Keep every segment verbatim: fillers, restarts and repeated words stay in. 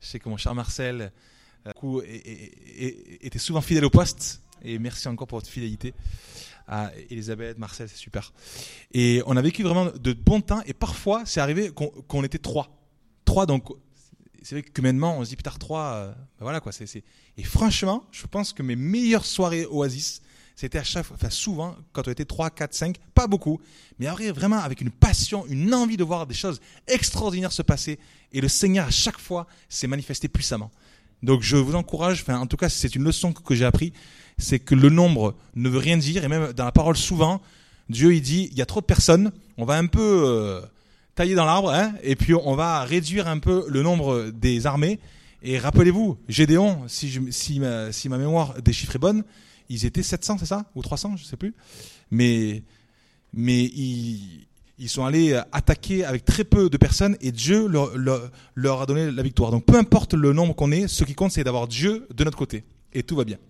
Je sais que mon cher Marcel euh, coup, est, est, est, était souvent fidèle au poste. Et merci encore pour votre fidélité. À Elisabeth, Marcel, c'est super. Et on a vécu vraiment de bons temps. Et parfois, c'est arrivé qu'on, qu'on était trois. Trois, donc c'est vrai qu'humainement, on se dit putain, trois, euh, ben voilà quoi. C'est, c'est... Et franchement, je pense que mes meilleures soirées Oasis, c'était à chaque fois, enfin souvent, quand on était trois, quatre, cinq, pas beaucoup, mais après, vraiment avec une passion, une envie de voir des choses extraordinaires se passer. Et le Seigneur, à chaque fois, s'est manifesté puissamment. Donc je vous encourage, enfin en tout cas, c'est une leçon que, que j'ai appris, c'est que le nombre ne veut rien dire. Et même dans la parole, souvent, Dieu, il dit, il y a trop de personnes, on va un peu euh, tailler dans l'arbre, hein, et puis on va réduire un peu le nombre des armées. Et rappelez-vous, Gédéon, si, je, si, ma, si ma mémoire des chiffres est bonne, ils étaient sept cents, c'est ça? Ou trois cents, je ne sais plus. Mais, mais ils, ils sont allés attaquer avec très peu de personnes et Dieu leur, leur, leur a donné la victoire. Donc peu importe le nombre qu'on est, ce qui compte, c'est d'avoir Dieu de notre côté. Et tout va bien.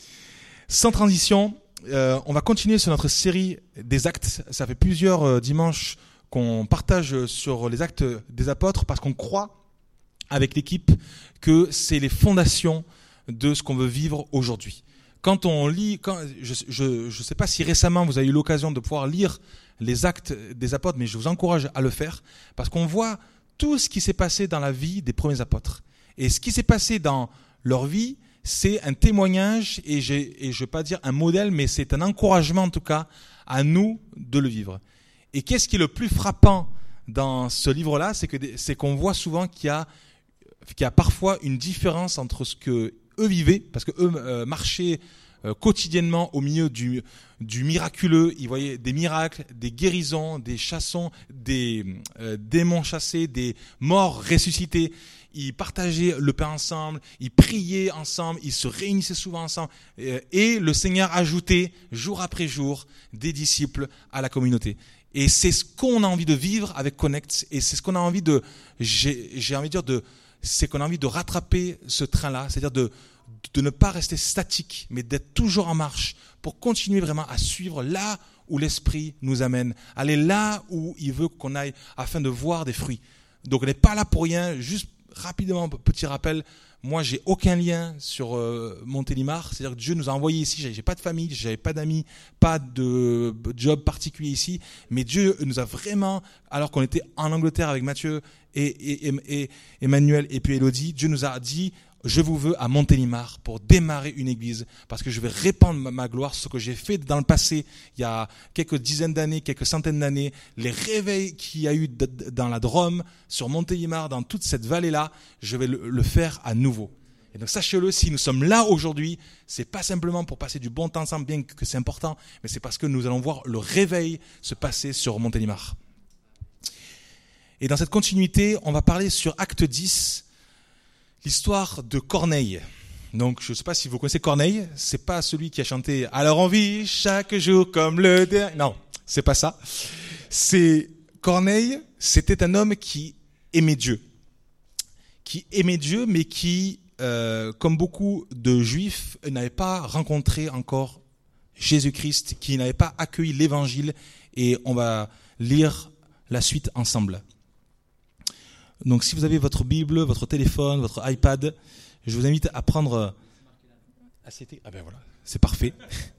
Sans transition, euh, on va continuer sur notre série des actes. Ça fait plusieurs euh, dimanches qu'on partage sur les actes des apôtres parce qu'on croit avec l'équipe que c'est les fondations de ce qu'on veut vivre aujourd'hui. Quand on lit, quand, je ne sais pas si récemment vous avez eu l'occasion de pouvoir lire les actes des apôtres, mais je vous encourage à le faire, parce qu'on voit tout ce qui s'est passé dans la vie des premiers apôtres. Et ce qui s'est passé dans leur vie, c'est un témoignage, et, j'ai, et je ne vais pas dire un modèle, mais c'est un encouragement en tout cas à nous de le vivre. Et qu'est-ce qui est le plus frappant dans ce livre-là, c'est, que, c'est qu'on voit souvent qu'il y a, qu'il y a parfois une différence entre ce que eux vivaient, parce que eux euh, marchaient euh, quotidiennement au milieu du, du miraculeux. Ils voyaient des miracles, des guérisons, des chassons, des euh, démons chassés, des morts ressuscités. Ils partageaient le pain ensemble, ils priaient ensemble, ils se réunissaient souvent ensemble. Euh, et le Seigneur ajoutait jour après jour des disciples à la communauté. Et c'est ce qu'on a envie de vivre avec Connect. Et c'est ce qu'on a envie de, j'ai, j'ai envie de dire de, c'est qu'on a envie de rattraper ce train-là, c'est-à-dire de, de ne pas rester statique, mais d'être toujours en marche pour continuer vraiment à suivre là où l'Esprit nous amène, aller là où il veut qu'on aille afin de voir des fruits. Donc on n'est pas là pour rien, juste rapidement, petit rappel, moi j'ai aucun lien sur euh, Montélimar, c'est-à-dire que Dieu nous a envoyés ici, j'ai, j'ai pas de famille, j'avais pas d'amis, pas de job particulier ici, mais Dieu nous a vraiment, alors qu'on était en Angleterre avec Mathieu et, et, et, et Emmanuel et puis Elodie, Dieu nous a dit, je vous veux à Montélimar pour démarrer une église, parce que je vais répandre ma, ma gloire, ce que j'ai fait dans le passé, il y a quelques dizaines d'années, quelques centaines d'années, les réveils qu'il y a eu d- d- dans la Drôme, sur Montélimar, dans toute cette vallée-là, je vais le, le faire à nouveau. Et donc sachez-le, si nous sommes là aujourd'hui, c'est pas simplement pour passer du bon temps ensemble, bien que c'est important, mais c'est parce que nous allons voir le réveil se passer sur Montélimar. Et dans cette continuité, on va parler sur Acte dix, l'histoire de Corneille. Donc, je ne sais pas si vous connaissez Corneille. C'est pas celui qui a chanté « Alors on vit chaque jour comme le dernier ». Non, c'est pas ça. C'est Corneille, c'était un homme qui aimait Dieu. Qui aimait Dieu, mais qui, euh, comme beaucoup de Juifs, n'avait pas rencontré encore Jésus-Christ, qui n'avait pas accueilli l'Évangile. Et on va lire la suite ensemble. Donc si vous avez votre Bible, votre téléphone, votre iPad, je vous invite à prendre... Ah, c'était... ah ben voilà, c'est parfait.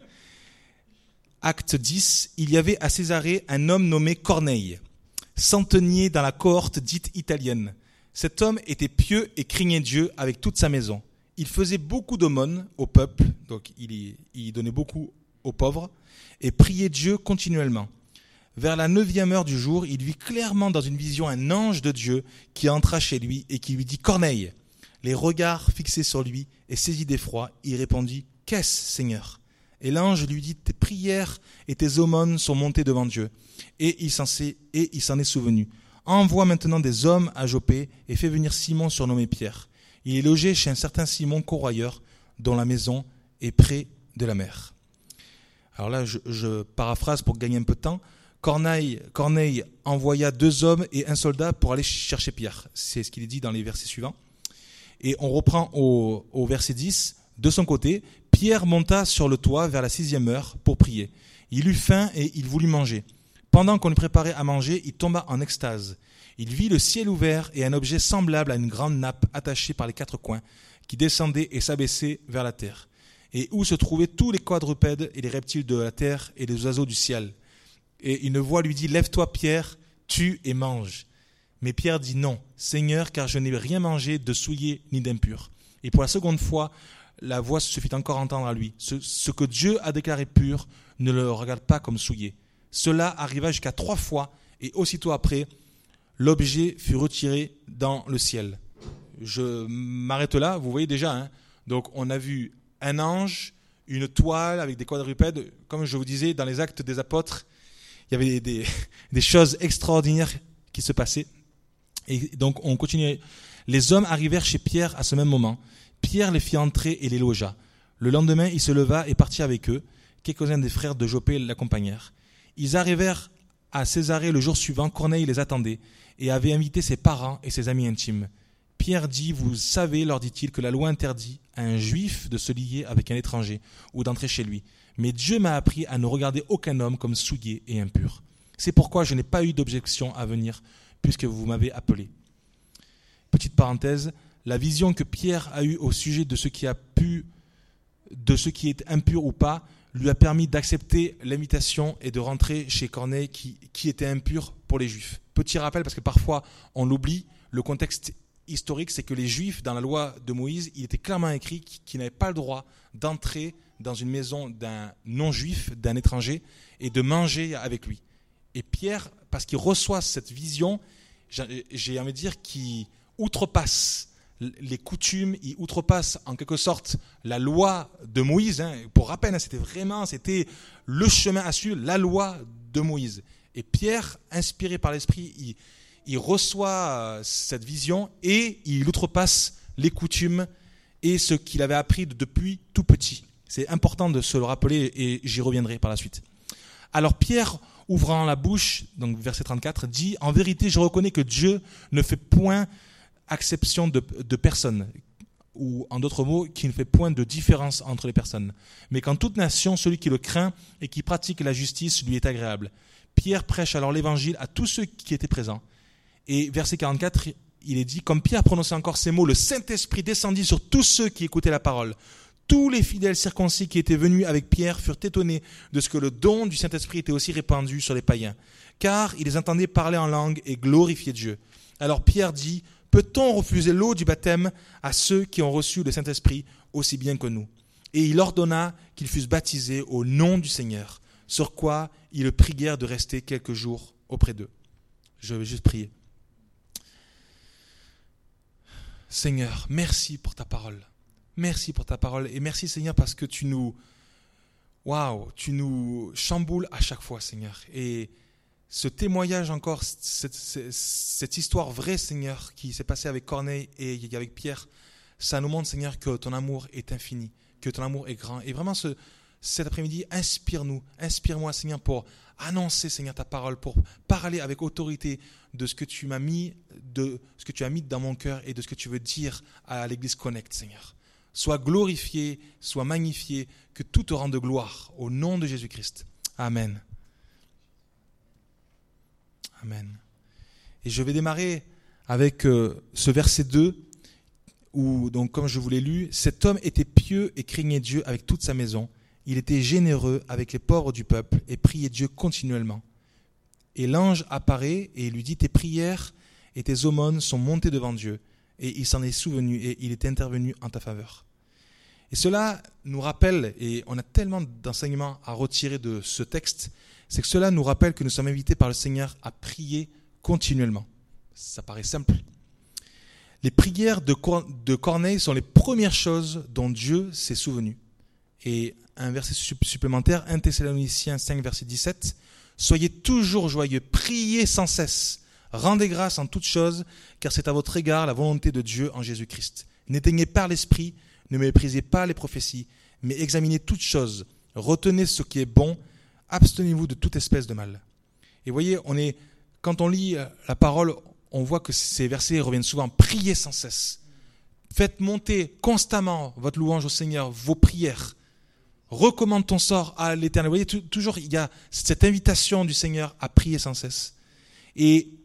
Acte dix, il y avait à Césarée un homme nommé Corneille, centenier dans la cohorte dite italienne. Cet homme était pieux et craignait Dieu avec toute sa maison. Il faisait beaucoup d'aumônes au peuple, donc il, il donnait beaucoup aux pauvres, et priait Dieu continuellement. Vers la neuvième heure du jour, il vit clairement dans une vision un ange de Dieu qui entra chez lui et qui lui dit « Corneille !» Les regards fixés sur lui et saisi d'effroi, il répondit « Qu'est-ce, Seigneur ?» Et l'ange lui dit « Tes prières et tes aumônes sont montées devant Dieu. » Et il s'en est, et il s'en est souvenu. « Envoie maintenant des hommes à Jopé et fais venir Simon surnommé Pierre. Il est logé chez un certain Simon corroyeur dont la maison est près de la mer. » Alors là, je, je paraphrase pour gagner un peu de temps. Corneille, Corneille envoya deux hommes et un soldat pour aller chercher Pierre. C'est ce qu'il est dit dans les versets suivants. Et on reprend au, au verset dix. De son côté, Pierre monta sur le toit vers la sixième heure pour prier. Il eut faim et il voulut manger. Pendant qu'on lui préparait à manger, il tomba en extase. Il vit le ciel ouvert et un objet semblable à une grande nappe attachée par les quatre coins, qui descendait et s'abaissait vers la terre, et où se trouvaient tous les quadrupèdes et les reptiles de la terre et les oiseaux du ciel. Et une voix lui dit, « Lève-toi, Pierre, tue et mange. » Mais Pierre dit, « Non, Seigneur, car je n'ai rien mangé de souillé ni d'impur. » Et pour la seconde fois, la voix se fit encore entendre à lui. Ce, ce que Dieu a déclaré pur, ne le regarde pas comme souillé. Cela arriva jusqu'à trois fois, et aussitôt après, l'objet fut retiré dans le ciel. Je m'arrête là, vous voyez déjà. Hein. Donc on a vu un ange, une toile avec des quadrupèdes. Comme je vous disais, dans les Actes des Apôtres, il y avait des, des choses extraordinaires qui se passaient. Et donc on continue. Les hommes arrivèrent chez Pierre à ce même moment. Pierre les fit entrer et les logea. Le lendemain, il se leva et partit avec eux. Quelques-uns des frères de Jopé l'accompagnèrent. Ils arrivèrent à Césarée le jour suivant. Corneille les attendait et avait invité ses parents et ses amis intimes. Pierre dit, « Vous savez, leur dit-il, que la loi interdit à un juif de se lier avec un étranger ou d'entrer chez lui. Mais Dieu m'a appris à ne regarder aucun homme comme souillé et impur. C'est pourquoi je n'ai pas eu d'objection à venir, puisque vous m'avez appelé. » Petite parenthèse, la vision que Pierre a eue au sujet de ce qui a pu, de ce qui est impur ou pas, lui a permis d'accepter l'invitation et de rentrer chez Corneille qui, qui était impur pour les Juifs. Petit rappel, parce que parfois on l'oublie, le contexte historique, c'est que les Juifs, dans la loi de Moïse, il était clairement écrit qu'ils n'avaient pas le droit d'entrer dans une maison d'un non-juif, d'un étranger, et de manger avec lui. Et Pierre, parce qu'il reçoit cette vision, j'ai envie de dire qu'il outrepasse les coutumes, il outrepasse en quelque sorte la loi de Moïse. Hein. Pour rappel, hein, c'était vraiment, c'était le chemin à suivre, la loi de Moïse. Et Pierre, inspiré par l'Esprit, il, il reçoit cette vision et il outrepasse les coutumes et ce qu'il avait appris depuis tout petit. C'est important de se le rappeler et j'y reviendrai par la suite. Alors Pierre, ouvrant la bouche, donc verset trente-quatre, dit « En vérité, je reconnais que Dieu ne fait point acception de, de personne, ou en d'autres mots, qui ne fait point de différence entre les personnes, mais qu'en toute nation, celui qui le craint et qui pratique la justice lui est agréable. » Pierre prêche alors l'évangile à tous ceux qui étaient présents. Et verset quarante-quatre, il est dit, comme Pierre prononçait encore ces mots, le Saint-Esprit descendit sur tous ceux qui écoutaient la parole. Tous les fidèles circoncis qui étaient venus avec Pierre furent étonnés de ce que le don du Saint-Esprit était aussi répandu sur les païens, car ils les entendaient parler en langue et glorifier Dieu. Alors Pierre dit, « Peut-on refuser l'eau du baptême à ceux qui ont reçu le Saint-Esprit aussi bien que nous ?» Et il ordonna qu'ils fussent baptisés au nom du Seigneur, sur quoi ils le prièrent de rester quelques jours auprès d'eux. Je vais juste prier. Seigneur, merci pour ta parole. Merci pour ta parole et merci Seigneur parce que tu nous, waouh, tu nous chamboules à chaque fois Seigneur. Et ce témoignage encore, cette, cette, cette histoire vraie Seigneur qui s'est passée avec Corneille et avec Pierre, ça nous montre Seigneur que ton amour est infini, que ton amour est grand. Et vraiment ce, cet après-midi, inspire-nous, inspire-moi Seigneur pour annoncer Seigneur ta parole, pour parler avec autorité de ce que tu m'as mis, de ce que tu as mis dans mon cœur et de ce que tu veux dire à l'Église Connect Seigneur. Sois glorifié, sois magnifié, que tout te rende gloire au nom de Jésus-Christ. Amen. Amen. Et je vais démarrer avec euh, ce verset deux, où, donc, comme je vous l'ai lu, cet homme était pieux et craignait Dieu avec toute sa maison. Il était généreux avec les pauvres du peuple et priait Dieu continuellement. Et l'ange apparaît et lui dit, tes prières et tes aumônes sont montées devant Dieu. Et il s'en est souvenu et il est intervenu en ta faveur. Et cela nous rappelle, et on a tellement d'enseignements à retirer de ce texte, c'est que cela nous rappelle que nous sommes invités par le Seigneur à prier continuellement. Ça paraît simple. Les prières de, Cor- de Corneille sont les premières choses dont Dieu s'est souvenu. Et un verset supplémentaire, un Thessaloniciens cinq, verset dix-sept, « Soyez toujours joyeux, priez sans cesse. Rendez grâce en toutes choses, car c'est à votre égard la volonté de Dieu en Jésus-Christ. N'éteignez pas l'esprit, ne méprisez pas les prophéties, mais examinez toutes choses. Retenez ce qui est bon, abstenez-vous de toute espèce de mal. » Et vous voyez, on est, quand on lit la parole, on voit que ces versets reviennent souvent. Priez sans cesse. Faites monter constamment votre louange au Seigneur, vos prières. Recommande ton sort à l'Éternel. Vous voyez, toujours, il y a cette invitation du Seigneur à prier sans cesse. Et pourquoi ?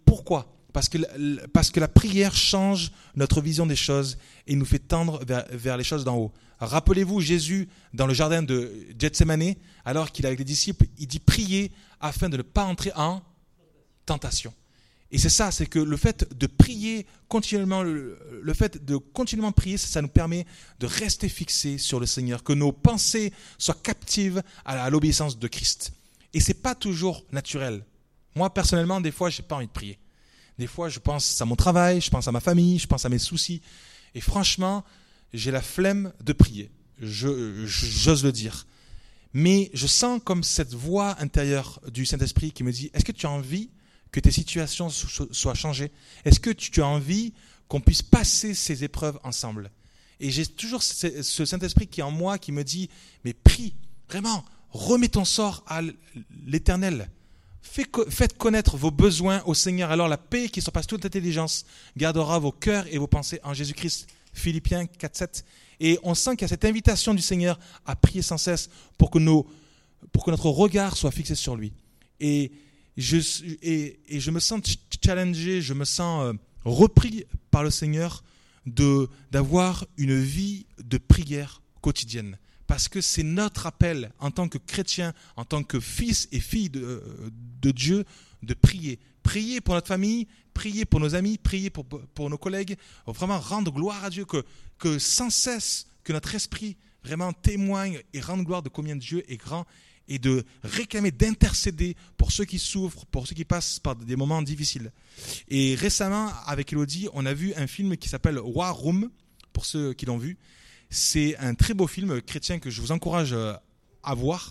Parce que, parce que la prière change notre vision des choses et nous fait tendre vers, vers les choses d'en haut. Rappelez-vous Jésus dans le jardin de Gethsémani, alors qu'il est avec les disciples, il dit priez afin de ne pas entrer en tentation. Et c'est ça, c'est que le fait de prier continuellement, le, le fait de continuellement prier, ça, ça nous permet de rester fixés sur le Seigneur, que nos pensées soient captives à, à l'obéissance de Christ. Et c'est pas toujours naturel. Moi, personnellement, des fois, j'ai pas envie de prier. Des fois, je pense à mon travail, je pense à ma famille, je pense à mes soucis. Et franchement, j'ai la flemme de prier. Je, je, j'ose le dire. Mais je sens comme cette voix intérieure du Saint-Esprit qui me dit, est-ce que tu as envie que tes situations soient changées? Est-ce que tu as envie qu'on puisse passer ces épreuves ensemble? Et j'ai toujours ce Saint-Esprit qui est en moi, qui me dit, mais prie, vraiment, remets ton sort à l'Éternel. Faites connaître vos besoins au Seigneur, alors la paix qui surpasse toute intelligence gardera vos cœurs et vos pensées en Jésus-Christ. Philippiens quatre, sept. Et on sent qu'il y a cette invitation du Seigneur à prier sans cesse pour que, nos, pour que notre regard soit fixé sur lui. Et je, et, et je me sens challengé, je me sens euh, repris par le Seigneur de, d'avoir une vie de prière quotidienne. Parce que c'est notre appel en tant que chrétien, en tant que fils et filles de, de Dieu, de prier. Prier pour notre famille, prier pour nos amis, prier pour, pour nos collègues, vraiment rendre gloire à Dieu, que, que sans cesse, que notre esprit vraiment témoigne et rende gloire de combien Dieu est grand, et de réclamer, d'intercéder pour ceux qui souffrent, pour ceux qui passent par des moments difficiles. Et récemment, avec Elodie, on a vu un film qui s'appelle War Room, pour ceux qui l'ont vu. C'est un très beau film chrétien que je vous encourage à voir.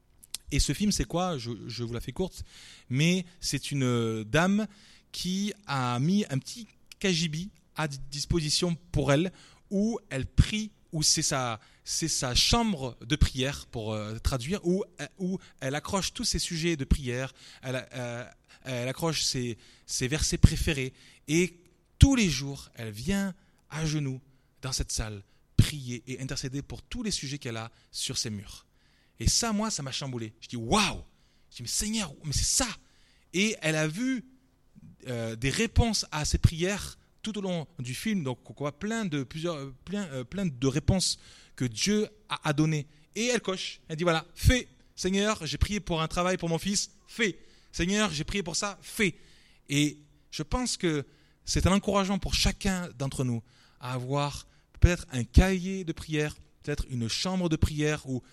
Et ce film, c'est quoi ? je, je vous la fais courte, mais c'est une dame qui a mis un petit cagibi à disposition pour elle, où elle prie, où c'est sa, c'est sa chambre de prière, pour euh, traduire, où, où elle accroche tous ses sujets de prière, elle, euh, elle accroche ses, ses versets préférés, et tous les jours, elle vient à genoux dans cette salle, prier et intercéder pour tous les sujets qu'elle a sur ses murs. Et ça, moi, ça m'a chamboulé. Je dis, waouh! Je dis, mais Seigneur, mais c'est ça! Et elle a vu euh, des réponses à ses prières tout au long du film. Donc, on voit plein de, plusieurs, plein, euh, plein de réponses que Dieu a, a données. Et elle coche. Elle dit, voilà, fais. Seigneur, j'ai prié pour un travail pour mon fils. Fais. Seigneur, j'ai prié pour ça. Fais. Et je pense que c'est un encouragement pour chacun d'entre nous à avoir peut-être un cahier de prière, peut-être une chambre de prière ou,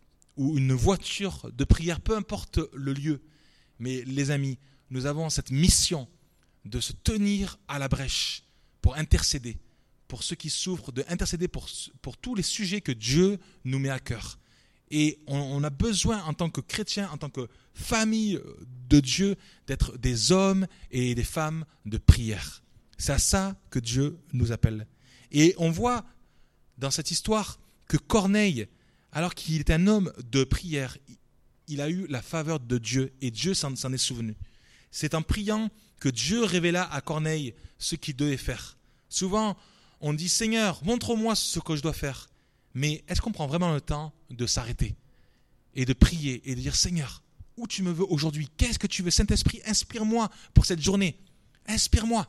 ou une voiture de prière, peu importe le lieu. Mais les amis, nous avons cette mission de se tenir à la brèche pour intercéder, pour ceux qui souffrent, de intercéder pour, pour tous les sujets que Dieu nous met à cœur. Et on, on a besoin en tant que chrétiens, en tant que famille de Dieu, d'être des hommes et des femmes de prière. C'est à ça que Dieu nous appelle. Et on voit dans cette histoire que Corneille, alors qu'il était un homme de prière, il a eu la faveur de Dieu et Dieu s'en, s'en est souvenu. C'est en priant que Dieu révéla à Corneille ce qu'il devait faire. Souvent, on dit « Seigneur, montre-moi ce que je dois faire ». Mais est-ce qu'on prend vraiment le temps de s'arrêter et de prier et de dire « Seigneur, où tu me veux aujourd'hui ? Qu'est-ce que tu veux ? Saint-Esprit, inspire-moi pour cette journée. Inspire-moi.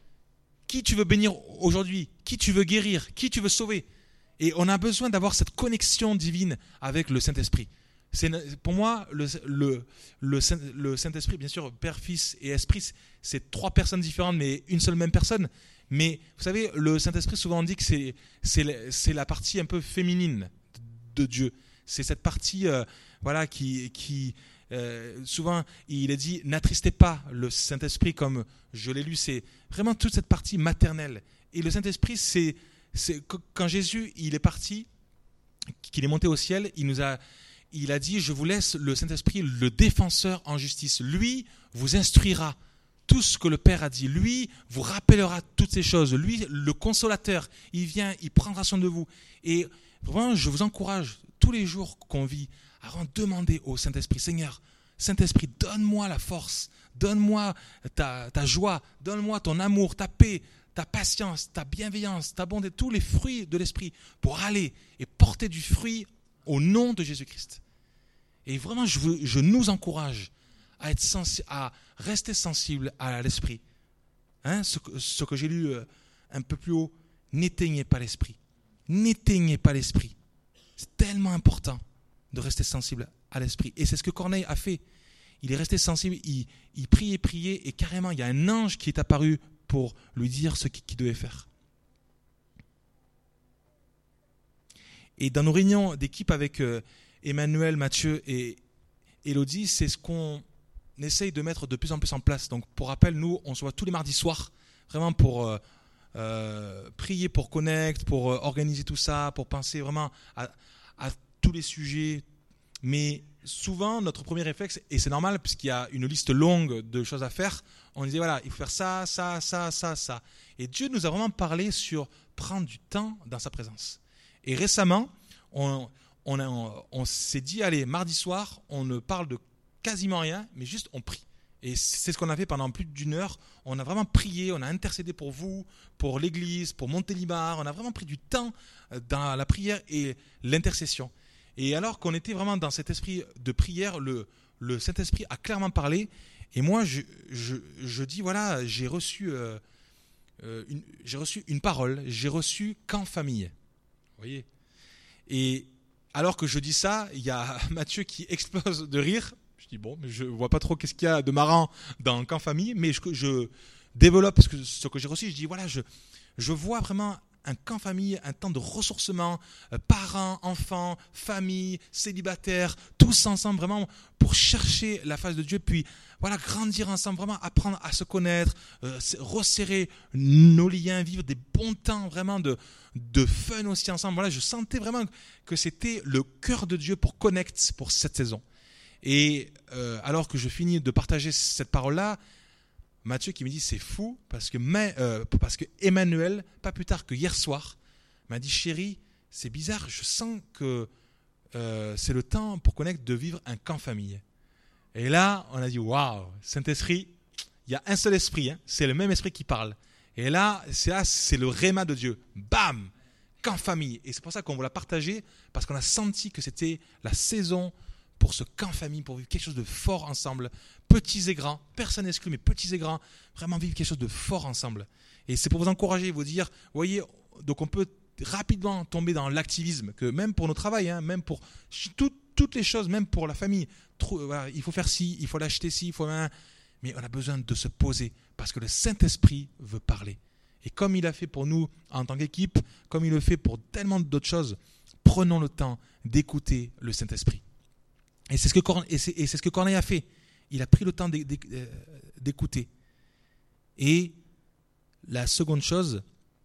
Qui tu veux bénir aujourd'hui ? Qui tu veux guérir ? Qui tu veux sauver ? » Et on a besoin d'avoir cette connexion divine avec le Saint-Esprit. C'est, pour moi, le, le, le, Saint, le Saint-Esprit, bien sûr, Père, Fils et Esprit, c'est trois personnes différentes, mais une seule même personne. Mais vous savez, le Saint-Esprit, souvent on dit que c'est, c'est, c'est la partie un peu féminine de Dieu. C'est cette partie euh, voilà, qui... qui Euh, souvent, il est dit, n'attristez pas le Saint-Esprit, comme je l'ai lu, c'est vraiment toute cette partie maternelle. Et le Saint-Esprit, c'est, c'est quand Jésus il est parti, qu'il est monté au ciel, il nous a, il a dit, je vous laisse le Saint-Esprit, le défenseur en justice. Lui vous instruira tout ce que le Père a dit. Lui vous rappellera toutes ces choses. Lui, le consolateur, il vient, il prendra soin de vous. Et vraiment, je vous encourage, tous les jours qu'on vit, à demander au Saint-Esprit, Seigneur, Saint-Esprit, donne-moi la force, donne-moi ta, ta joie, donne-moi ton amour, ta paix, ta patience, ta bienveillance, ta bonté, tous les fruits de l'Esprit pour aller et porter du fruit au nom de Jésus-Christ. Et vraiment, je, veux, je nous encourage à, être sensi- à rester sensible à l'Esprit. Hein, ce, que, ce que j'ai lu euh, un peu plus haut, n'éteignez pas l'esprit. N'éteignez pas l'esprit. C'est tellement important de rester sensible à l'esprit. Et c'est ce que Corneille a fait. Il est resté sensible, il, il priait, priait, et carrément, il y a un ange qui est apparu pour lui dire ce qu'il devait faire. Et dans nos réunions d'équipe avec euh, Emmanuel, Mathieu et Elodie, c'est ce qu'on essaye de mettre de plus en plus en place. Donc, pour rappel, nous, on se voit tous les mardis soirs, vraiment pour euh, euh, prier, pour connect, pour euh, organiser tout ça, pour penser vraiment à, à tous les sujets. Mais souvent, notre premier réflexe, et c'est normal puisqu'il y a une liste longue de choses à faire, on disait voilà, il faut faire ça, ça, ça, ça, ça. Et Dieu nous a vraiment parlé sur prendre du temps dans sa présence. Et récemment, on, on, a, on, on s'est dit, allez, mardi soir, on ne parle de quasiment rien, mais juste on prie. Et c'est ce qu'on a fait pendant plus d'une heure. On a vraiment prié, on a intercédé pour vous, pour l'église, pour Montélimar. On a vraiment pris du temps dans la prière et l'intercession. Et alors qu'on était vraiment dans cet esprit de prière, le, le Saint-Esprit a clairement parlé. Et moi, je, je, je dis, voilà, j'ai reçu, euh, euh, une, j'ai reçu une parole, j'ai reçu qu'en famille. Vous voyez ? Et alors que je dis ça, il y a Mathieu qui explose de rire. Je dis, bon, mais je ne vois pas trop qu'est-ce qu'il y a de marrant dans qu'en famille, mais je, je développe ce que, ce que j'ai reçu. Je dis, voilà, je, je vois vraiment un camp famille, un temps de ressourcement, euh, parents, enfants, famille, célibataires, tous ensemble vraiment pour chercher la face de Dieu, puis voilà, grandir ensemble, vraiment apprendre à se connaître, euh, resserrer nos liens, vivre des bons temps vraiment de, de fun aussi ensemble. Voilà, je sentais vraiment que c'était le cœur de Dieu pour Connect pour cette saison. Et euh, alors que je finis de partager cette parole-là, Mathieu qui me dit c'est fou parce que, mais, euh, parce que Emmanuel, pas plus tard que hier soir, m'a dit chérie, c'est bizarre, je sens que euh, c'est le temps pour Connect de vivre un camp famille. Et là, on a dit waouh, Saint-Esprit, il y a un seul esprit, hein, c'est le même esprit qui parle. Et là, c'est, là, c'est le réma de Dieu. Bam, camp famille. Et c'est pour ça qu'on vous l'a partagé parce qu'on a senti que c'était la saison pour ce camp famille, pour vivre quelque chose de fort ensemble, petits et grands, personne exclu, mais petits et grands, vraiment vivre quelque chose de fort ensemble. Et c'est pour vous encourager, vous dire, vous voyez, donc on peut rapidement tomber dans l'activisme, que même pour nos travails, hein, même pour tout, toutes les choses, même pour la famille, trop, voilà, il faut faire ci, il faut l'acheter ci, il faut... Hein, mais on a besoin de se poser, parce que le Saint-Esprit veut parler. Et comme il a fait pour nous en tant qu'équipe, comme il le fait pour tellement d'autres choses, prenons le temps d'écouter le Saint-Esprit. Et c'est ce que Corneille, et c'est, et c'est ce que Corneille a fait. Il a pris le temps d'écouter. Et la seconde chose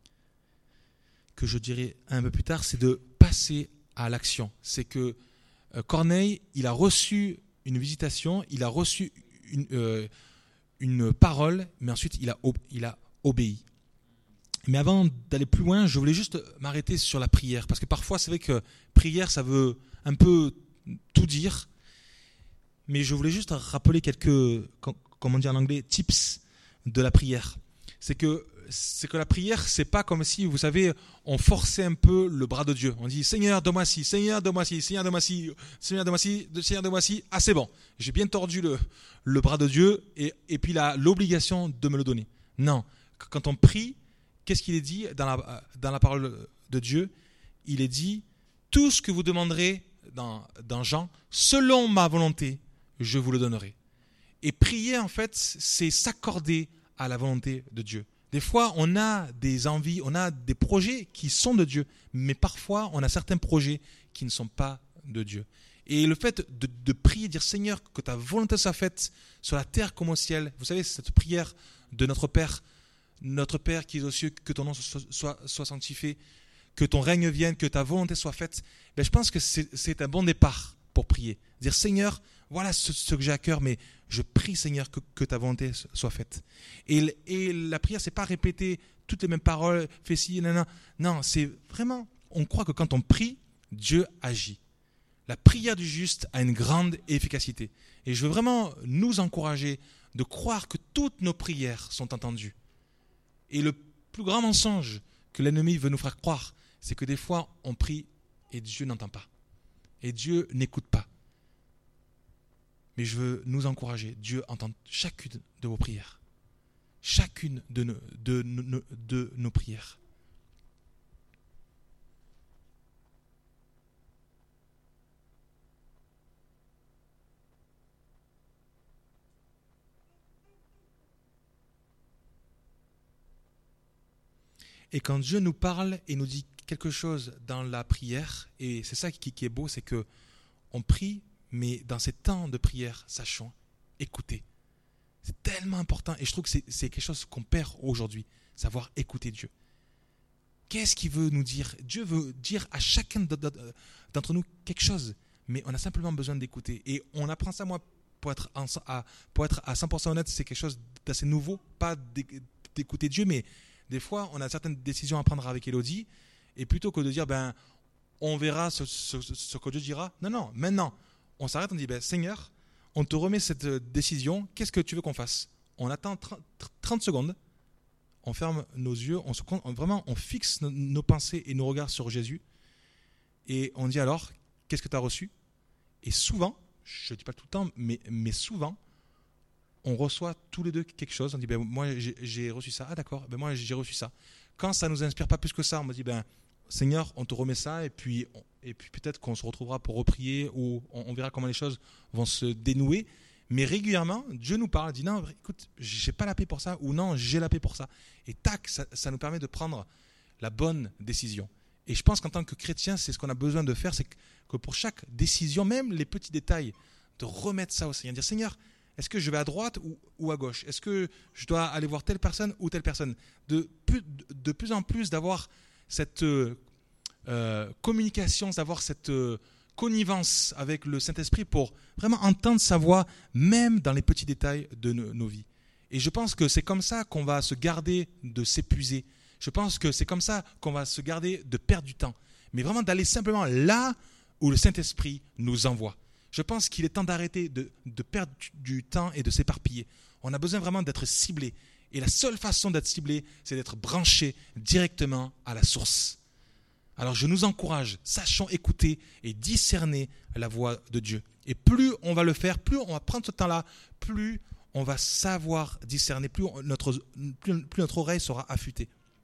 que je dirais un peu plus tard, c'est de passer à l'action. C'est que Corneille, il a reçu une visitation, il a reçu une, euh, une parole, mais ensuite il a, il a obéi. Mais avant d'aller plus loin, je voulais juste m'arrêter sur la prière. Parce que parfois, c'est vrai que prière, ça veut un peu tout dire. Mais je voulais juste rappeler quelques, comment dire en anglais, tips de la prière. C'est que, c'est que la prière, c'est pas comme si, vous savez, on forçait un peu le bras de Dieu. On dit, Seigneur, donne-moi ci, Seigneur, donne-moi ci, Seigneur, donne-moi ci, Seigneur, donne-moi ci, Seigneur, donne-moi ci. Ah, c'est bon. J'ai bien tordu le, le bras de Dieu et, et puis il a l'obligation de me le donner. Non. Quand on prie, qu'est-ce qu'il est dit dans la, dans la parole de Dieu ? Il est dit, tout ce que vous demanderez dans, dans Jean, selon ma volonté, je vous le donnerai. Et prier, en fait, c'est s'accorder à la volonté de Dieu. Des fois, on a des envies, on a des projets qui sont de Dieu, mais parfois, on a certains projets qui ne sont pas de Dieu. Et le fait de, de prier, dire Seigneur, que ta volonté soit faite sur la terre comme au ciel. Vous savez, cette prière de notre Père, notre Père qui est aux cieux, que ton nom soit, soit, soit sanctifié, que ton règne vienne, que ta volonté soit faite. Ben, je pense que c'est, c'est un bon départ pour prier. Dire Seigneur, voilà ce, ce que j'ai à cœur, mais je prie Seigneur que, que ta volonté soit faite. Et, et la prière, c'est pas répéter toutes les mêmes paroles, fais ci, non, non. Non, c'est vraiment, on croit que quand on prie, Dieu agit. La prière du juste a une grande efficacité. Et je veux vraiment nous encourager de croire que toutes nos prières sont entendues. Et le plus grand mensonge que l'ennemi veut nous faire croire, c'est que des fois, on prie et Dieu n'entend pas. Et Dieu n'écoute pas. Mais je veux nous encourager. Dieu entend chacune de vos prières. chacune de nos, de nos, de nos prières. Et quand Dieu nous parle et nous dit quelque chose dans la prière, et c'est ça qui, qui est beau, c'est que on prie, mais dans ces temps de prière, sachons écouter. C'est tellement important, et je trouve que c'est, c'est quelque chose qu'on perd aujourd'hui, savoir écouter Dieu. Qu'est-ce qu'il veut nous dire ? Dieu veut dire à chacun d'entre nous quelque chose, mais on a simplement besoin d'écouter. Et on apprend ça, moi, pour être, en, à, pour être à cent pour cent honnête, c'est quelque chose d'assez nouveau, pas d'écouter Dieu, mais des fois, on a certaines décisions à prendre avec Élodie, et plutôt que de dire, ben, on verra ce, ce, ce que Dieu dira, non, non, maintenant, on s'arrête, on dit, ben, Seigneur, on te remet cette décision, qu'est-ce que tu veux qu'on fasse ? On attend trente secondes, on ferme nos yeux, on se, on, vraiment, on fixe nos, nos pensées et nos regards sur Jésus, et on dit alors, qu'est-ce que tu as reçu ? Et souvent, je ne dis pas tout le temps, mais, mais souvent, on reçoit tous les deux quelque chose. On dit, ben, moi, j'ai, j'ai reçu ça. Ah, d'accord, ben, moi, j'ai reçu ça. Quand ça ne nous inspire pas plus que ça, on me dit, ben, Seigneur, on te remet ça, et puis, on, et puis peut-être qu'on se retrouvera pour reprier, ou on, on verra comment les choses vont se dénouer. Mais régulièrement, Dieu nous parle, dit, non, écoute, j'ai pas la paix pour ça, ou non, j'ai la paix pour ça. Et tac, ça, ça nous permet de prendre la bonne décision. Et je pense qu'en tant que chrétien, c'est ce qu'on a besoin de faire, c'est que pour chaque décision, même les petits détails, de remettre ça au Seigneur, dire, Seigneur, est-ce que je vais à droite ou, ou à gauche ? Est-ce que je dois aller voir telle personne ou telle personne ? De plus, de plus en plus d'avoir cette euh, communication, d'avoir cette euh, connivence avec le Saint-Esprit pour vraiment entendre sa voix, même dans les petits détails de nos, nos vies. Et je pense que c'est comme ça qu'on va se garder de s'épuiser. Je pense que c'est comme ça qu'on va se garder de perdre du temps. Mais vraiment d'aller simplement là où le Saint-Esprit nous envoie. Je pense qu'il est temps d'arrêter de, de perdre du temps et de s'éparpiller. On a besoin vraiment d'être ciblé. Et la seule façon d'être ciblé, c'est d'être branché directement à la source. Alors je nous encourage, sachons écouter et discerner la voix de Dieu. Et plus on va le faire, plus on va prendre ce temps-là, plus on va savoir discerner, plus notre, plus, plus notre oreille sera affûtée.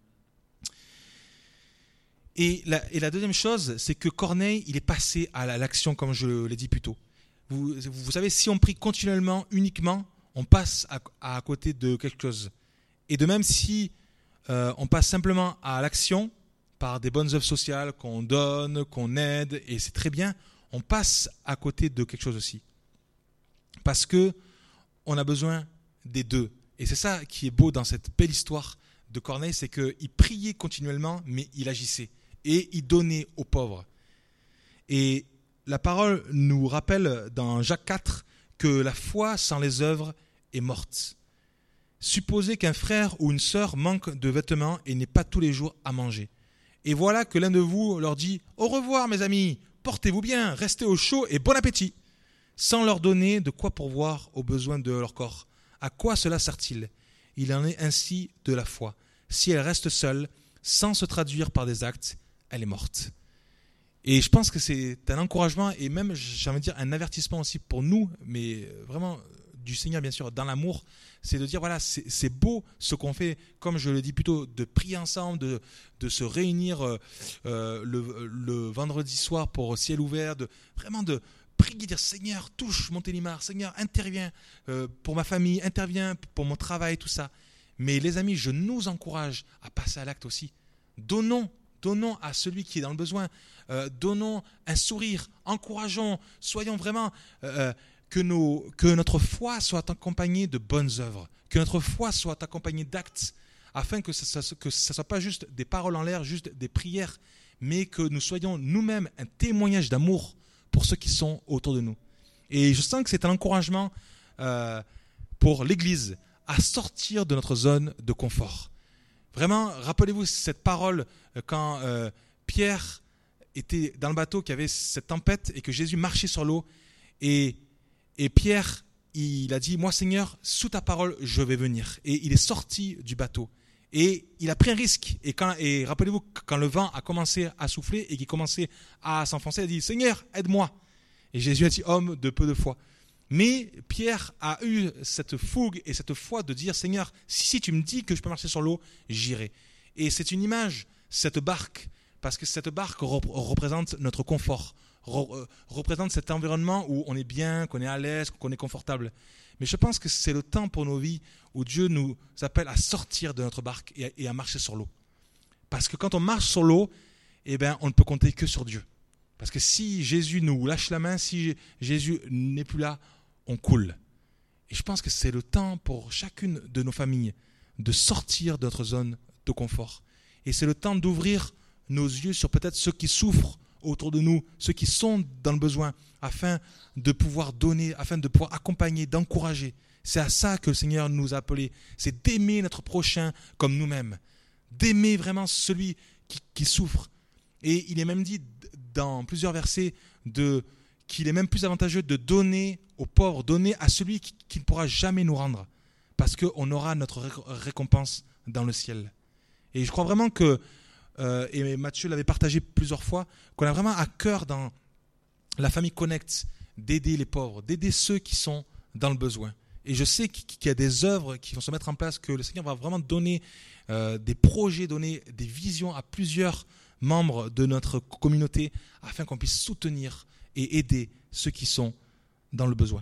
Et la, et la deuxième chose, c'est que Corneille, il est passé à l'action, comme je l'ai dit plus tôt. Vous, vous savez, si on prie continuellement, uniquement, on passe à, à côté de quelque chose. Et de même, si euh, on passe simplement à l'action, par des bonnes œuvres sociales qu'on donne, qu'on aide, et c'est très bien, on passe à côté de quelque chose aussi. Parce que on a besoin des deux. Et c'est ça qui est beau dans cette belle histoire de Corneille, c'est qu'il priait continuellement, mais il agissait. Et il donnait aux pauvres. Et la parole nous rappelle dans Jacques quatre que la foi sans les œuvres est morte. Supposez qu'un frère ou une sœur manque de vêtements et n'ait pas tous les jours à manger. Et voilà que l'un de vous leur dit « Au revoir mes amis, portez-vous bien, restez au chaud et bon appétit !» sans leur donner de quoi pourvoir aux besoins de leur corps. À quoi cela sert-il ? Il en est ainsi de la foi. Si elle reste seule, sans se traduire par des actes, elle est morte. Et je pense que c'est un encouragement et même, j'ai envie de dire, un avertissement aussi pour nous, mais vraiment du Seigneur, bien sûr, dans l'amour, c'est de dire, voilà, c'est, c'est beau ce qu'on fait, comme je le dis plutôt, de prier ensemble, de, de se réunir euh, le, le vendredi soir pour ciel ouvert, de vraiment de prier, dire, Seigneur, touche Montélimar, Seigneur, interviens euh, pour ma famille, interviens pour mon travail, tout ça. Mais les amis, je nous encourage à passer à l'acte aussi. Donnons, donnons à celui qui est dans le besoin, euh, donnons un sourire, encourageons, soyons vraiment... Euh, Que, nos, que notre foi soit accompagnée de bonnes œuvres, que notre foi soit accompagnée d'actes, afin que ce ne soit pas juste des paroles en l'air, juste des prières, mais que nous soyons nous-mêmes un témoignage d'amour pour ceux qui sont autour de nous. Et je sens que c'est un encouragement euh, pour l'Église à sortir de notre zone de confort. Vraiment, rappelez-vous cette parole quand euh, Pierre était dans le bateau, qu'il y avait cette tempête et que Jésus marchait sur l'eau et Et Pierre, il a dit, moi Seigneur, sous ta parole, je vais venir. Et il est sorti du bateau. Et il a pris un risque. Et, quand, et rappelez-vous, quand le vent a commencé à souffler et qu'il commençait à s'enfoncer, il a dit, Seigneur, aide-moi. Et Jésus a dit, homme de peu de foi. Mais Pierre a eu cette fougue et cette foi de dire, Seigneur, si tu me dis que je peux marcher sur l'eau, j'irai. Et c'est une image, cette barque, parce que cette barque rep- représente notre confort, re- représente cet environnement où on est bien, qu'on est à l'aise, qu'on est confortable. Mais je pense que c'est le temps pour nos vies où Dieu nous appelle à sortir de notre barque et à, et à marcher sur l'eau. Parce que quand on marche sur l'eau, eh ben, on ne peut compter que sur Dieu. Parce que si Jésus nous lâche la main, si Jésus n'est plus là, on coule. Et je pense que c'est le temps pour chacune de nos familles de sortir de notre zone de confort. Et c'est le temps d'ouvrir nos yeux sur peut-être ceux qui souffrent autour de nous, ceux qui sont dans le besoin, afin de pouvoir donner, afin de pouvoir accompagner, d'encourager. C'est à ça que le Seigneur nous a appelés. C'est d'aimer notre prochain comme nous-mêmes. D'aimer vraiment celui qui, qui souffre. Et il est même dit dans plusieurs versets de, qu'il est même plus avantageux de donner aux pauvres, donner à celui qui, qui ne pourra jamais nous rendre, parce qu'on aura notre récompense dans le ciel. Et je crois vraiment que, euh, et Mathieu l'avait partagé plusieurs fois, qu'on a vraiment à cœur dans la famille Connect d'aider les pauvres, d'aider ceux qui sont dans le besoin. Et je sais qu'il y a des œuvres qui vont se mettre en place, que le Seigneur va vraiment donner euh, des projets, donner des visions à plusieurs membres de notre communauté, afin qu'on puisse soutenir et aider ceux qui sont dans le besoin.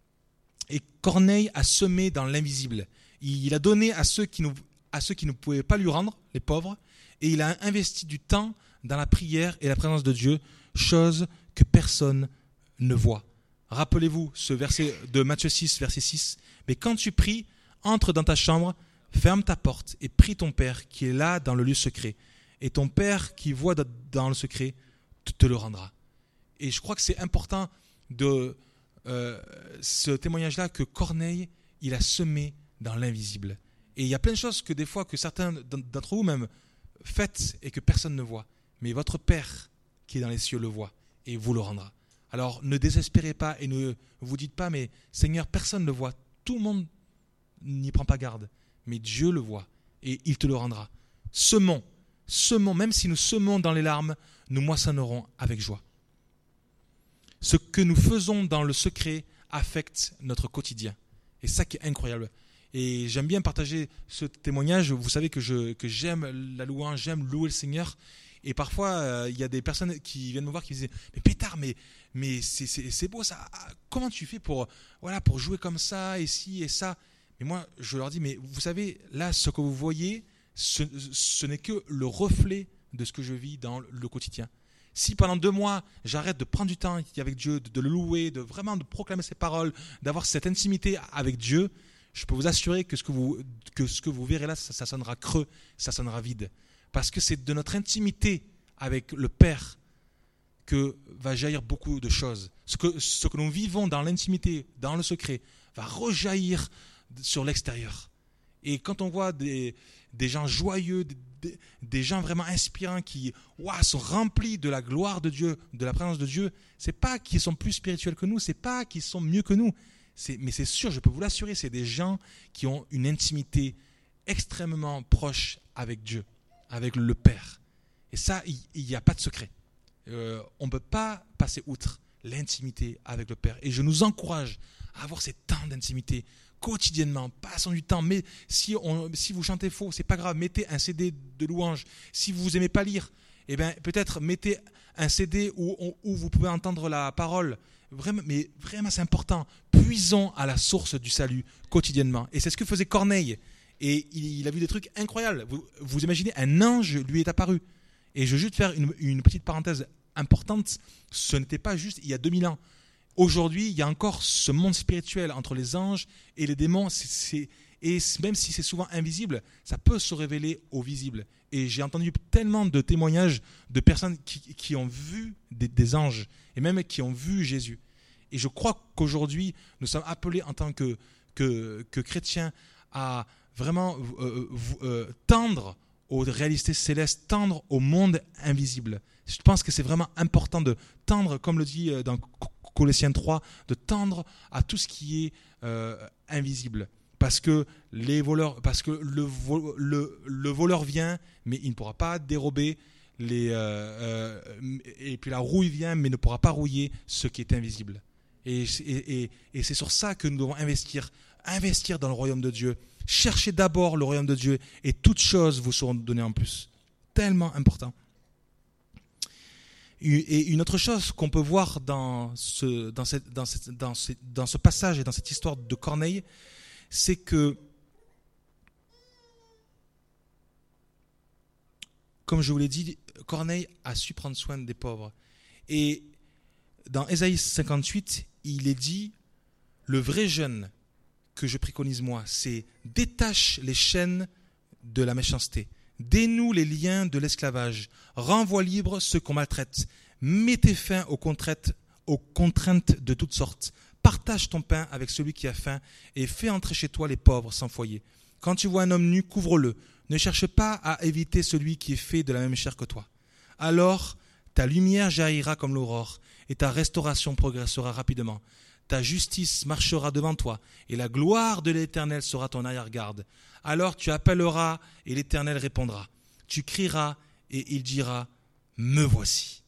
Et Corneille a semé dans l'invisible. Il a donné à ceux qui, nous, à ceux qui ne pouvaient pas lui rendre, les pauvres, et il a investi du temps dans la prière et la présence de Dieu, chose que personne ne voit. Rappelez-vous ce verset de Matthieu six, verset six. Mais quand tu pries, entre dans ta chambre, ferme ta porte et prie ton Père qui est là dans le lieu secret. Et ton Père qui voit dans le secret te le rendra. Et je crois que c'est important de euh, ce témoignage-là que Corneille, il a semé dans l'invisible. Et il y a plein de choses que des fois que certains d'entre vous même faites et que personne ne voit. Mais votre Père qui est dans les cieux le voit et vous le rendra. Alors ne désespérez pas et ne vous dites pas, mais Seigneur, personne ne le voit. Tout le monde n'y prend pas garde. Mais Dieu le voit et il te le rendra. Semons, semons, même si nous semons dans les larmes, nous moissonnerons avec joie. Ce que nous faisons dans le secret affecte notre quotidien. Et ça qui est incroyable. Et j'aime bien partager ce témoignage. Vous savez que, je, que j'aime la louange, j'aime louer le Seigneur. Et parfois, euh, il y a des personnes qui viennent me voir qui me disent « Mais Pétard, mais, mais c'est, c'est, c'est beau ça. Comment tu fais pour, voilà, pour jouer comme ça, et ci, et ça ?» Mais moi, je leur dis « Mais vous savez, là, ce que vous voyez, ce, ce n'est que le reflet de ce que je vis dans le quotidien. » Si pendant deux mois, j'arrête de prendre du temps avec Dieu, de, de le louer, de vraiment de proclamer ses paroles, d'avoir cette intimité avec Dieu, je peux vous assurer que ce que vous, que ce que vous verrez là, ça, ça sonnera creux, ça sonnera vide. Parce que c'est de notre intimité avec le Père que va jaillir beaucoup de choses. Ce que, ce que nous vivons dans l'intimité, dans le secret, va rejaillir sur l'extérieur. Et quand on voit des, des gens joyeux, des, des gens vraiment inspirants qui ouah, sont remplis de la gloire de Dieu, de la présence de Dieu, c'est pas qu'ils sont plus spirituels que nous, c'est pas qu'ils sont mieux que nous. C'est, mais c'est sûr, je peux vous l'assurer, c'est des gens qui ont une intimité extrêmement proche avec Dieu, avec le Père. Et ça, il n'y a pas de secret. Euh, on ne peut pas passer outre l'intimité avec le Père. Et je nous encourage à avoir ces temps d'intimité quotidiennement, passons du temps. Mais si, on, si vous chantez faux, c'est pas grave, mettez un C D de louange. Si vous n'aimez pas lire, eh bien, peut-être mettez un C D où, où vous pouvez entendre la parole. Vraiment, mais vraiment, c'est important. Puisons à la source du salut quotidiennement. Et c'est ce que faisait Corneille. Et il, il a vu des trucs incroyables. Vous, vous imaginez, un ange lui est apparu. Et je veux juste faire une, une petite parenthèse importante. Ce n'était pas juste il y a deux mille ans. Aujourd'hui, il y a encore ce monde spirituel entre les anges et les démons. C'est, c'est, et même si c'est souvent invisible, ça peut se révéler au visible. Et j'ai entendu tellement de témoignages de personnes qui, qui ont vu des, des anges et même qui ont vu Jésus. Et je crois qu'aujourd'hui, nous sommes appelés en tant que, que, que chrétiens à vraiment euh, euh, tendre aux réalités célestes, tendre au monde invisible. Je pense que c'est vraiment important de tendre, comme le dit dans Colossiens trois, de tendre à tout ce qui est euh, invisible. Parce que les voleurs, parce que le, vo, le, le voleur vient, mais il ne pourra pas dérober les, euh, euh, et puis la rouille vient, mais ne pourra pas rouiller ce qui est invisible. Et, et, et, et c'est sur ça que nous devons investir. Investir dans le royaume de Dieu. Cherchez d'abord le royaume de Dieu et toutes choses vous seront données en plus. Tellement important. Et une autre chose qu'on peut voir dans ce, dans, cette, dans, cette, dans, ce, dans ce passage et dans cette histoire de Corneille, c'est que, comme je vous l'ai dit, Corneille a su prendre soin des pauvres. Et dans Ésaïe cinquante-huit, il est dit, le vrai jeûne que je préconise moi, c'est détache les chaînes de la méchanceté, dénoue les liens de l'esclavage, renvoie libre ceux qu'on maltraite, mettez fin aux contraintes, aux contraintes de toutes sortes, partage ton pain avec celui qui a faim et fais entrer chez toi les pauvres sans foyer. Quand tu vois un homme nu, couvre-le. Ne cherche pas à éviter celui qui est fait de la même chair que toi. Alors, ta lumière jaillira comme l'aurore et ta restauration progressera rapidement. Ta justice marchera devant toi, et la gloire de l'Éternel sera ton arrière-garde. Alors tu appelleras, et l'Éternel répondra. Tu crieras, et il dira, me voici.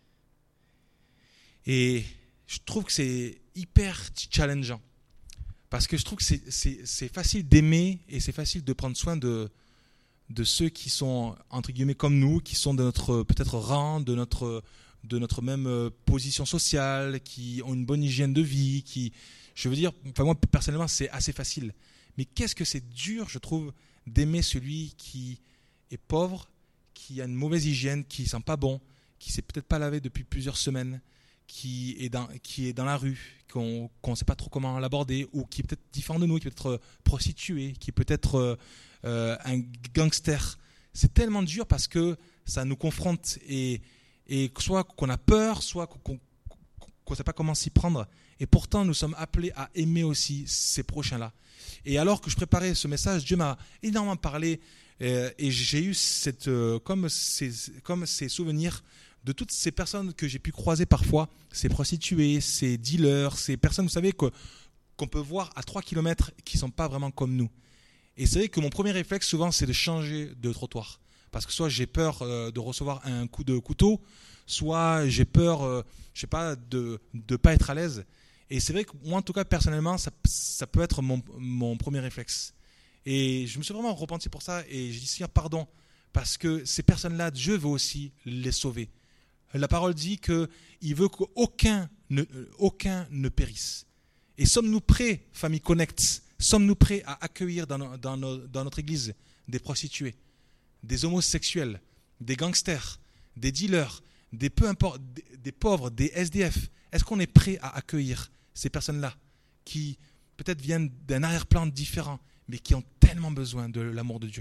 Et je trouve que c'est hyper challengeant, parce que je trouve que c'est, c'est, c'est facile d'aimer, et c'est facile de prendre soin de, de ceux qui sont, entre guillemets, comme nous, qui sont de notre, peut-être, rang, de notre... de notre même position sociale, qui ont une bonne hygiène de vie, qui, je veux dire, enfin moi personnellement c'est assez facile. Mais qu'est-ce que c'est dur, je trouve, d'aimer celui qui est pauvre, qui a une mauvaise hygiène, qui ne sent pas bon, qui ne s'est peut-être pas lavé depuis plusieurs semaines, qui est dans, qui est dans la rue, qu'on ne sait pas trop comment l'aborder, ou qui est peut-être différent de nous, qui est peut-être prostitué, qui est peut-être euh, un gangster. C'est tellement dur parce que ça nous confronte et Et soit qu'on a peur, soit qu'on ne sait pas comment s'y prendre. Et pourtant, nous sommes appelés à aimer aussi ces prochains-là. Et alors que je préparais ce message, Dieu m'a énormément parlé euh, et j'ai eu cette, euh, comme, ces, comme ces souvenirs de toutes ces personnes que j'ai pu croiser parfois, ces prostituées, ces dealers, ces personnes, vous savez, que, qu'on peut voir à trois kilomètres qui ne sont pas vraiment comme nous. Et c'est vrai que mon premier réflexe, souvent, c'est de changer de trottoir. Parce que soit j'ai peur euh, de recevoir un coup de couteau, soit j'ai peur, euh, je sais pas, de ne pas être à l'aise. Et c'est vrai que moi, en tout cas, personnellement, ça, ça peut être mon, mon premier réflexe. Et je me suis vraiment repenti pour ça et j'ai dit, Seigneur, pardon, parce que ces personnes-là, Dieu veut aussi les sauver. La parole dit qu'il veut qu'aucun ne, aucun ne périsse. Et sommes-nous prêts, famille Connect, sommes-nous prêts à accueillir dans, nos, dans, nos, dans notre église des prostituées, des homosexuels, des gangsters, des dealers, des peu importe, des, des pauvres, des S D F. Est-ce qu'on est prêt à accueillir ces personnes-là qui peut-être viennent d'un arrière-plan différent, mais qui ont tellement besoin de l'amour de Dieu?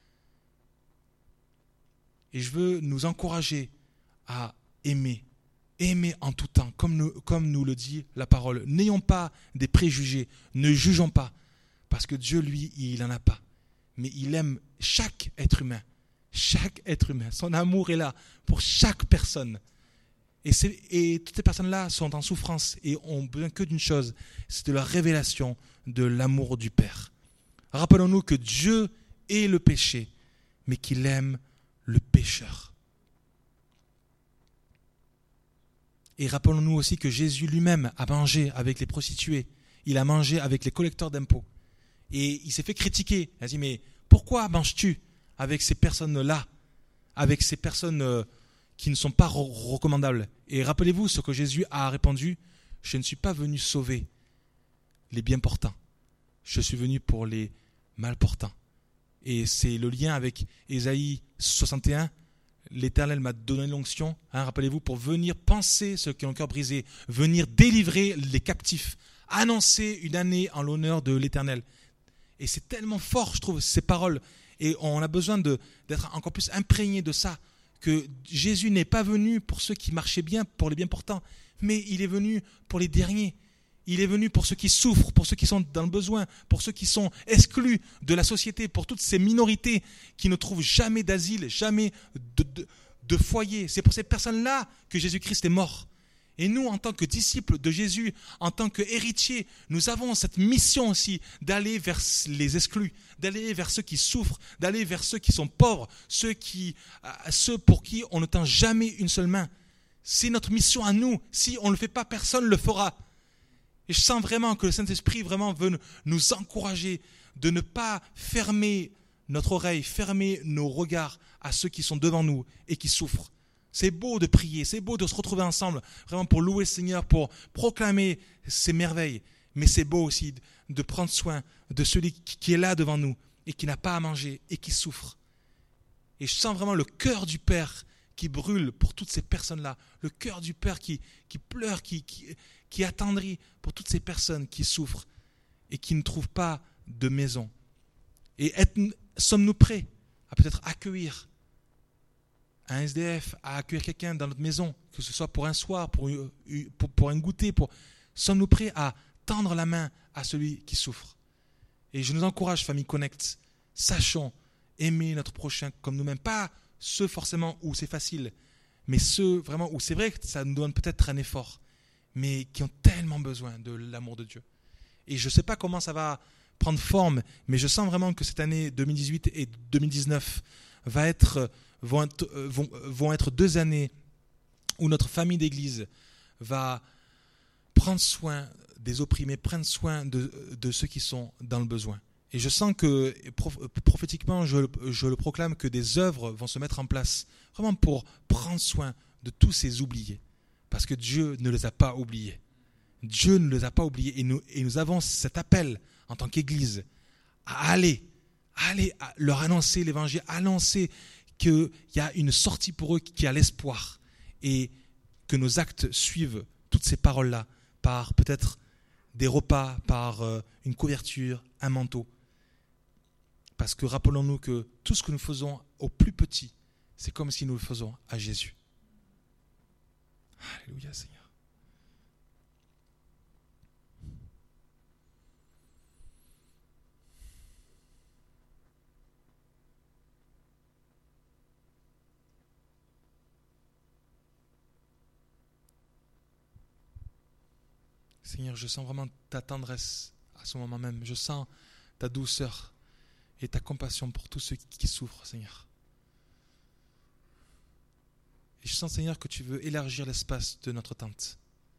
Et je veux nous encourager à aimer, aimer en tout temps, comme nous, comme nous le dit la parole. N'ayons pas des préjugés, ne jugeons pas, parce que Dieu, lui, il n'en a pas. Mais il aime chaque être humain, chaque être humain. Son amour est là pour chaque personne. Et, c'est, et toutes ces personnes-là sont en souffrance et ont besoin que d'une chose, c'est de la révélation de l'amour du Père. Rappelons-nous que Dieu est le péché, mais qu'il aime le pécheur. Et rappelons-nous aussi que Jésus lui-même a mangé avec les prostituées, il a mangé avec les collecteurs d'impôts. Et il s'est fait critiquer. Il a dit, mais pourquoi manges-tu avec ces personnes-là, avec ces personnes euh, qui ne sont pas re- recommandables? Et rappelez-vous ce que Jésus a répondu, je ne suis pas venu sauver les bien portants, je suis venu pour les mal portants. Et c'est le lien avec Ésaïe soixante et un, l'Éternel m'a donné l'onction, hein, rappelez-vous, pour venir panser ceux qui ont le cœur brisé, venir délivrer les captifs, annoncer une année en l'honneur de l'Éternel. Et c'est tellement fort, je trouve, ces paroles. Et on a besoin de, d'être encore plus imprégné de ça, que Jésus n'est pas venu pour ceux qui marchaient bien, pour les bien portants, mais il est venu pour les derniers. Il est venu pour ceux qui souffrent, pour ceux qui sont dans le besoin, pour ceux qui sont exclus de la société, pour toutes ces minorités qui ne trouvent jamais d'asile, jamais de, de, de foyer. C'est pour ces personnes-là que Jésus-Christ est mort. Et nous, en tant que disciples de Jésus, en tant qu'héritiers, nous avons cette mission aussi d'aller vers les exclus, d'aller vers ceux qui souffrent, d'aller vers ceux qui sont pauvres, ceux, qui, ceux pour qui on ne tend jamais une seule main. C'est notre mission à nous. Si on ne le fait pas, personne ne le fera. Et je sens vraiment que le Saint-Esprit vraiment veut nous encourager de ne pas fermer notre oreille, fermer nos regards à ceux qui sont devant nous et qui souffrent. C'est beau de prier, c'est beau de se retrouver ensemble, vraiment pour louer le Seigneur, pour proclamer ses merveilles. Mais c'est beau aussi de prendre soin de celui qui est là devant nous et qui n'a pas à manger et qui souffre. Et je sens vraiment le cœur du Père qui brûle pour toutes ces personnes-là, le cœur du Père qui, qui pleure, qui, qui, qui attendrit pour toutes ces personnes qui souffrent et qui ne trouvent pas de maison. Et être, sommes-nous prêts à peut-être accueillir un S D F, à accueillir quelqu'un dans notre maison, que ce soit pour un soir, pour, pour, pour un goûter, pour... sommes-nous prêts à tendre la main à celui qui souffre? Et je nous encourage, famille Connect, sachons aimer notre prochain comme nous-mêmes, pas ceux forcément où c'est facile, mais ceux vraiment où c'est vrai que ça nous donne peut-être un effort, mais qui ont tellement besoin de l'amour de Dieu. Et je ne sais pas comment ça va prendre forme, mais je sens vraiment que cette année deux mille dix-huit et deux mille dix-neuf va être, vont, être, vont, vont être deux années où notre famille d'église va prendre soin des opprimés, prendre soin de, de ceux qui sont dans le besoin. Et je sens que prophétiquement, je, je le proclame, que des œuvres vont se mettre en place vraiment pour prendre soin de tous ces oubliés. Parce que Dieu ne les a pas oubliés. Dieu ne les a pas oubliés. Et nous, et nous avons cet appel en tant qu'Église à aller, à aller à leur annoncer l'évangile, à annoncer qu'il y a une sortie pour eux, qu'il y a l'espoir. Et que nos actes suivent toutes ces paroles-là par peut-être des repas, par euh, une couverture, un manteau. Parce que rappelons-nous que tout ce que nous faisons au plus petit, c'est comme si nous le faisons à Jésus. Alléluia, Seigneur. Seigneur, je sens vraiment ta tendresse à ce moment même. Je sens ta douceur et ta compassion pour tous ceux qui souffrent, Seigneur. Et je sens, Seigneur, que tu veux élargir l'espace de notre tente.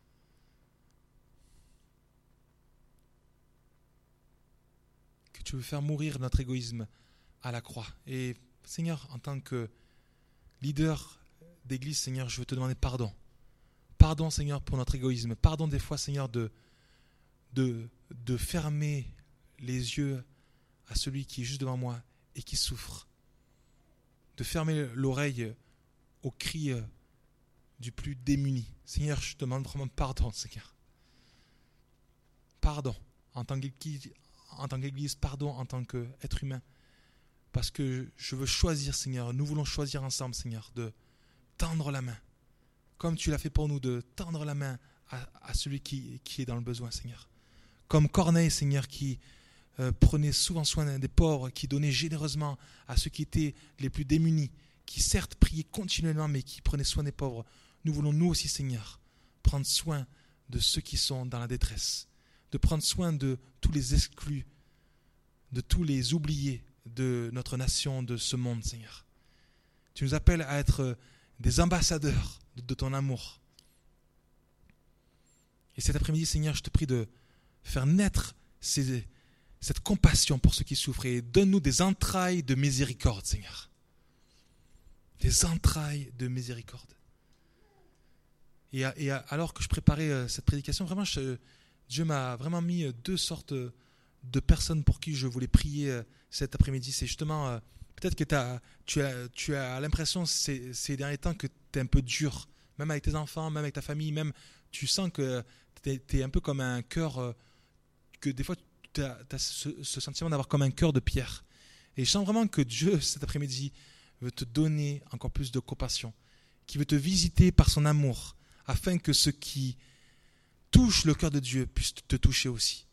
Que tu veux faire mourir notre égoïsme à la croix. Et Seigneur, en tant que leader d'église, Seigneur, je veux te demander pardon. Pardon, Seigneur, pour notre égoïsme. Pardon des fois, Seigneur, de, de, de fermer les yeux à celui qui est juste devant moi et qui souffre. De fermer l'oreille aux cris du plus démuni. Seigneur, je te demande vraiment pardon, Seigneur. Pardon en tant qu'église, en tant qu'église, pardon en tant qu'être humain. Parce que je veux choisir, Seigneur, nous voulons choisir ensemble, Seigneur, de tendre la main. Comme tu l'as fait pour nous, de tendre la main à, à celui qui, qui est dans le besoin, Seigneur. Comme Corneille, Seigneur, qui euh, prenait souvent soin des pauvres, qui donnait généreusement à ceux qui étaient les plus démunis, qui certes priaient continuellement, mais qui prenaient soin des pauvres. Nous voulons, nous aussi, Seigneur, prendre soin de ceux qui sont dans la détresse, de prendre soin de tous les exclus, de tous les oubliés de notre nation, de ce monde, Seigneur. Tu nous appelles à être des ambassadeurs de ton amour. Et cet après-midi, Seigneur, je te prie de faire naître ces, cette compassion pour ceux qui souffrent et donne-nous des entrailles de miséricorde, Seigneur. Des entrailles de miséricorde. Et, et alors que je préparais cette prédication, vraiment, je, Dieu m'a vraiment mis deux sortes de personnes pour qui je voulais prier cet après-midi. C'est justement, peut-être que t'as, tu as, tu as l'impression ces, ces derniers temps que tu es un peu dur, même avec tes enfants, même avec ta famille, même tu sens que tu es un peu comme un cœur, que des fois tu as, as ce, ce sentiment d'avoir comme un cœur de pierre. Et je sens vraiment que Dieu, cet après-midi, veut te donner encore plus de compassion, qui veut te visiter par son amour, afin que ce qui touche le cœur de Dieu puisse te toucher aussi.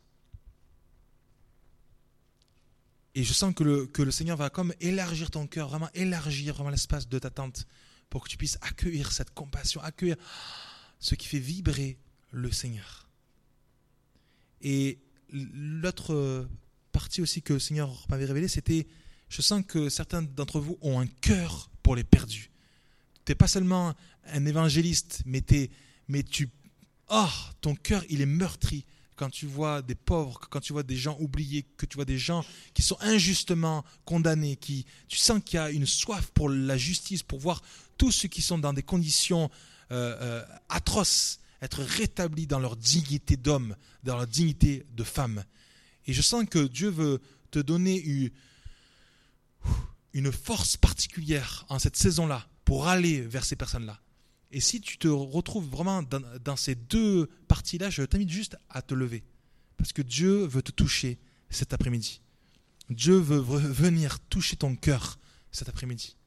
Et je sens que le, que le Seigneur va comme élargir ton cœur, vraiment élargir vraiment l'espace de ta tente, pour que tu puisses accueillir cette compassion, accueillir ce qui fait vibrer le Seigneur. Et l'autre partie aussi que le Seigneur m'avait révélée, c'était, je sens que certains d'entre vous ont un cœur pour les perdus. Tu n'es pas seulement un évangéliste, mais, t'es, mais tu, oh, ton cœur, il est meurtri quand tu vois des pauvres, quand tu vois des gens oubliés, que tu vois des gens qui sont injustement condamnés, qui, tu sens qu'il y a une soif pour la justice, pour voir tous ceux qui sont dans des conditions euh, euh, atroces être rétablis dans leur dignité d'homme, dans leur dignité de femme. Et je sens que Dieu veut te donner une, une force particulière en cette saison-là pour aller vers ces personnes-là. Et si tu te retrouves vraiment dans, dans ces deux parties-là, je t'invite juste à te lever. Parce que Dieu veut te toucher cet après-midi. Dieu veut venir toucher ton cœur cet après-midi.